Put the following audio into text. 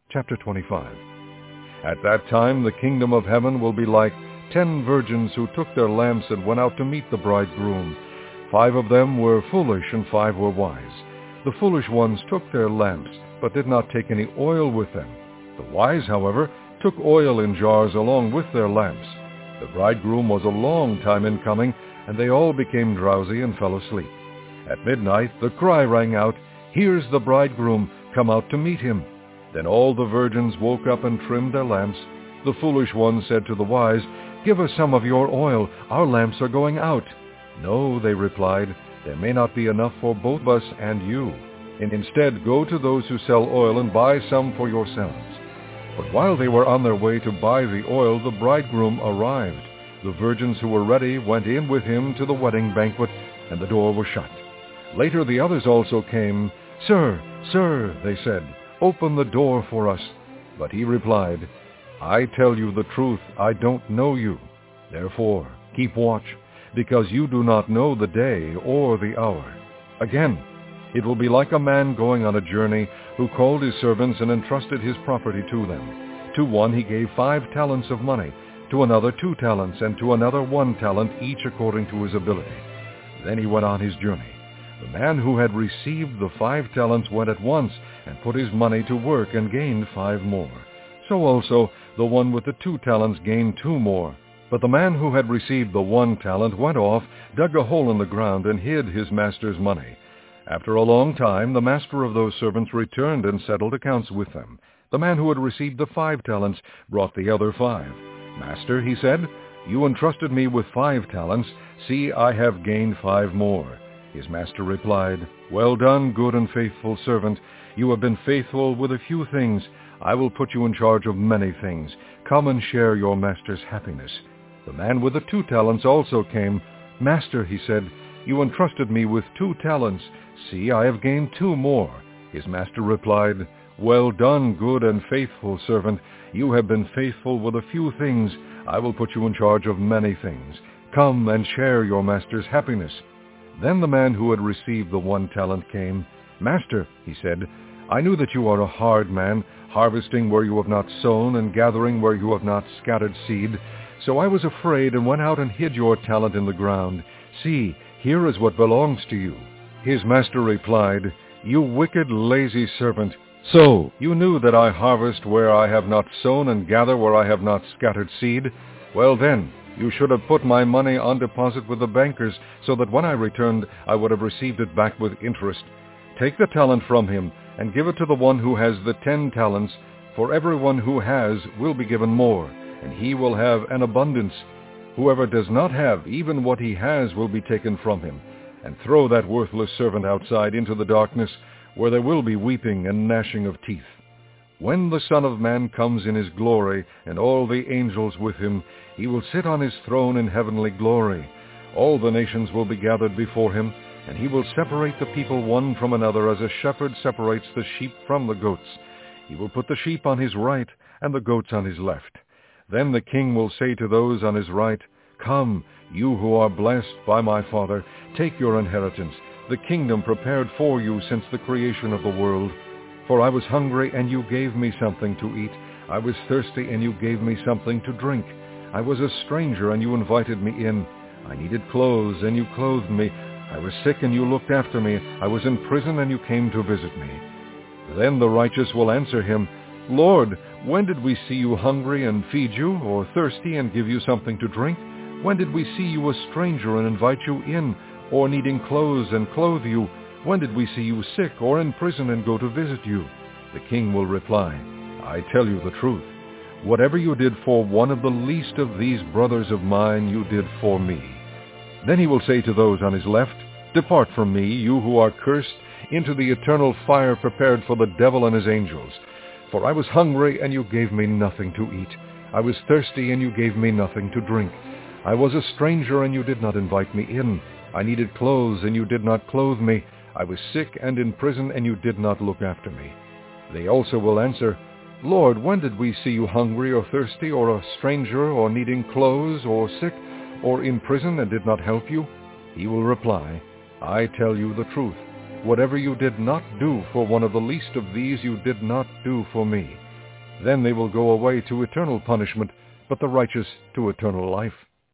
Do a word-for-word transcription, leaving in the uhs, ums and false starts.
Chapter twenty-five. At that time the kingdom of heaven will be like ten virgins who took their lamps and went out to meet the bridegroom. Five of them were foolish and five were wise. The foolish ones took their lamps, but did not take any oil with them. The wise, however, took oil in jars along with their lamps. The bridegroom was a long time in coming, and they all became drowsy and fell asleep. At midnight the cry rang out, "Here's the bridegroom, come out to meet him." Then all the virgins woke up and trimmed their lamps. The foolish ones said to the wise, "Give us some of your oil, our lamps are going out." "No," they replied, "there may not be enough for both us and you. Instead, go to those who sell oil and buy some for yourselves." But while they were on their way to buy the oil, the bridegroom arrived. The virgins who were ready went in with him to the wedding banquet, and the door was shut. Later the others also came. "Sir, sir," they said, "open the door for us." But he replied, "I tell you the truth, I don't know you. Therefore keep watch, because you do not know the day or the hour." Again, it will be like a man going on a journey, who called his servants and entrusted his property to them. To one he gave five talents of money, to another two talents, and to another one talent, each according to his ability. Then he went on his journey. The man who had received the five talents went at once and put his money to work and gained five more. So also the one with the two talents gained two more. But the man who had received the one talent went off, dug a hole in the ground, and hid his master's money. After a long time the master of those servants returned and settled accounts with them. The man who had received the five talents brought the other five. "Master," he said, "you entrusted me with five talents. See, I have gained five more." His master replied, "Well done, good and faithful servant. You have been faithful with a few things. I will put you in charge of many things. Come and share your master's happiness." The man with the two talents also came. "Master," he said, "you entrusted me with two talents. See, I have gained two more." His master replied, "Well done, good and faithful servant. You have been faithful with a few things. I will put you in charge of many things. Come and share your master's happiness." Then the man who had received the one talent came. "Master," he said, "I knew that you are a hard man, harvesting where you have not sown and gathering where you have not scattered seed. So I was afraid and went out and hid your talent in the ground. See, here is what belongs to you." His master replied, "You wicked, lazy servant. So you knew that I harvest where I have not sown and gather where I have not scattered seed? Well then, you should have put my money on deposit with the bankers, so that when I returned I would have received it back with interest. Take the talent from him and give it to the one who has the ten talents, for everyone who has will be given more, and he will have an abundance. Whoever does not have, even what he has will be taken from him. And throw that worthless servant outside into the darkness, where there will be weeping and gnashing of teeth. When the Son of Man comes in his glory, and all the angels with him, he will sit on his throne in heavenly glory. All the nations will be gathered before him, and he will separate the people one from another as a shepherd separates the sheep from the goats. He will put the sheep on his right and the goats on his left. Then the king will say to those on his right, "Come, you who are blessed by my Father, take your inheritance, the kingdom prepared for you since the creation of the world. For I was hungry, and you gave me something to eat. I was thirsty, and you gave me something to drink. I was a stranger, and you invited me in. I needed clothes, and you clothed me. I was sick, and you looked after me. I was in prison, and you came to visit me." Then the righteous will answer him, "Lord, when did we see you hungry and feed you, or thirsty and give you something to drink? When did we see you a stranger and invite you in, or needing clothes and clothe you? When did we see you sick or in prison and go to visit you?" The king will reply, "I tell you the truth. Whatever you did for one of the least of these brothers of mine, you did for me." Then he will say to those on his left, "Depart from me, you who are cursed, into the eternal fire prepared for the devil and his angels. For I was hungry, and you gave me nothing to eat. I was thirsty, and you gave me nothing to drink. I was a stranger, and you did not invite me in. I needed clothes, and you did not clothe me. I was sick and in prison, and you did not look after me." They also will answer, "Lord, when did we see you hungry or thirsty, or a stranger, or needing clothes, or sick, or in prison, and did not help you?" He will reply, "I tell you the truth. Whatever you did not do for one of the least of these, you did not do for me." Then they will go away to eternal punishment, but the righteous to eternal life.